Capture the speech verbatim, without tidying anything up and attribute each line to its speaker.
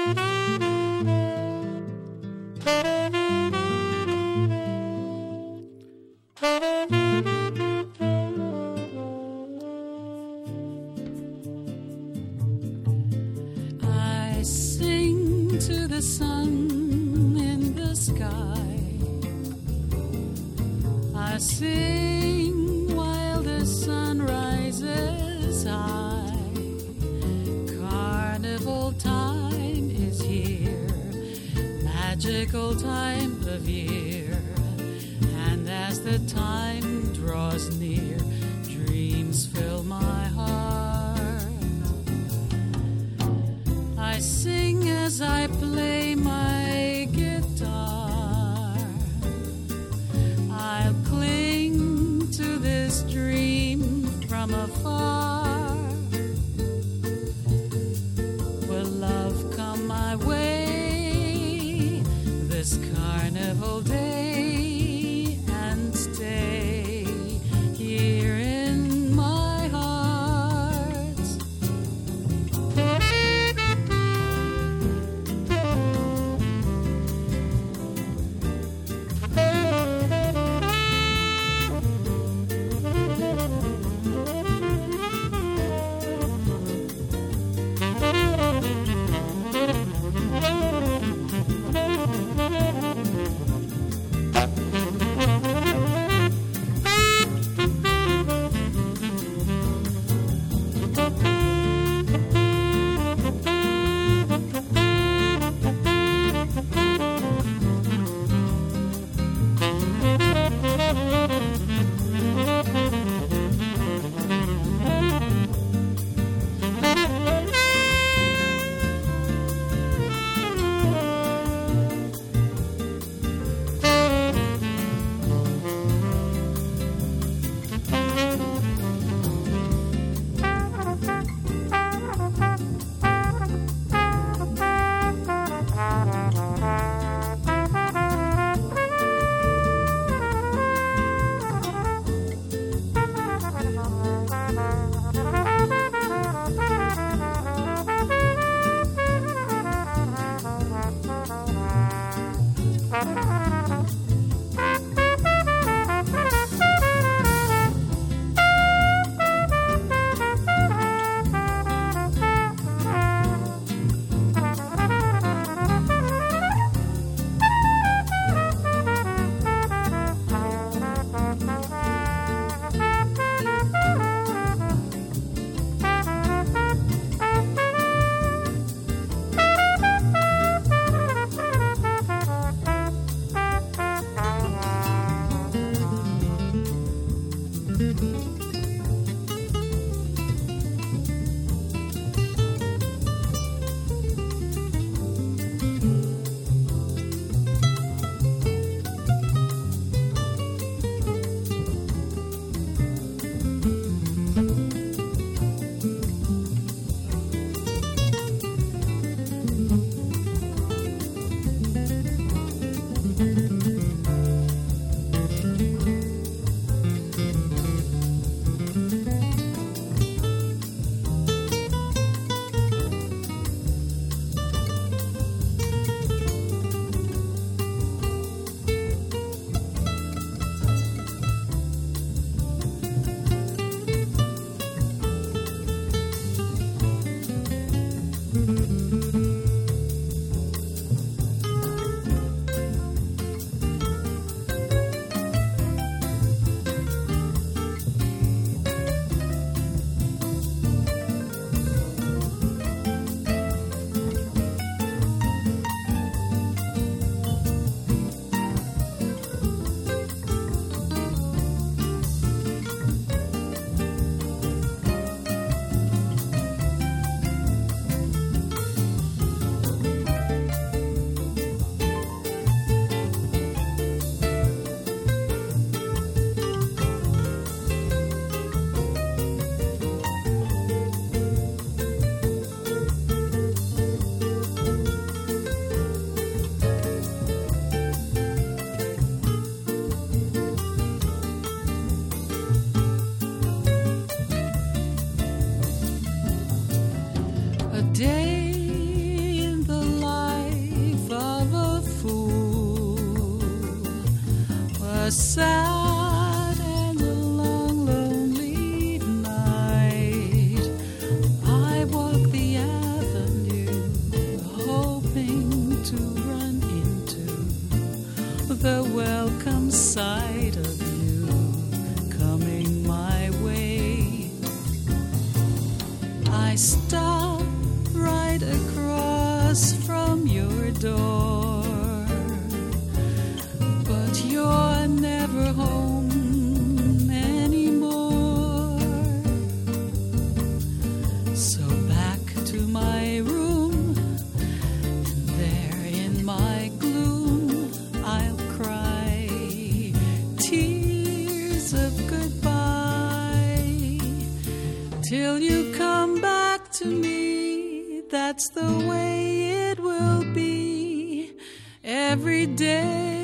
Speaker 1: I sing to the sun in the sky. I sing while the sun rises high. Carnival time is here, magical time of year. And as the time draws near, dreams fill my heart. I sing as I play my guitar. I'll cling to this dream from afar. Will love come my way this carnival day and stay here in my heart? across from your door, but you're never home anymore. So back to my room, and there in my gloom I'll cry tears of goodbye till you come back to me. That's the way it will be every day.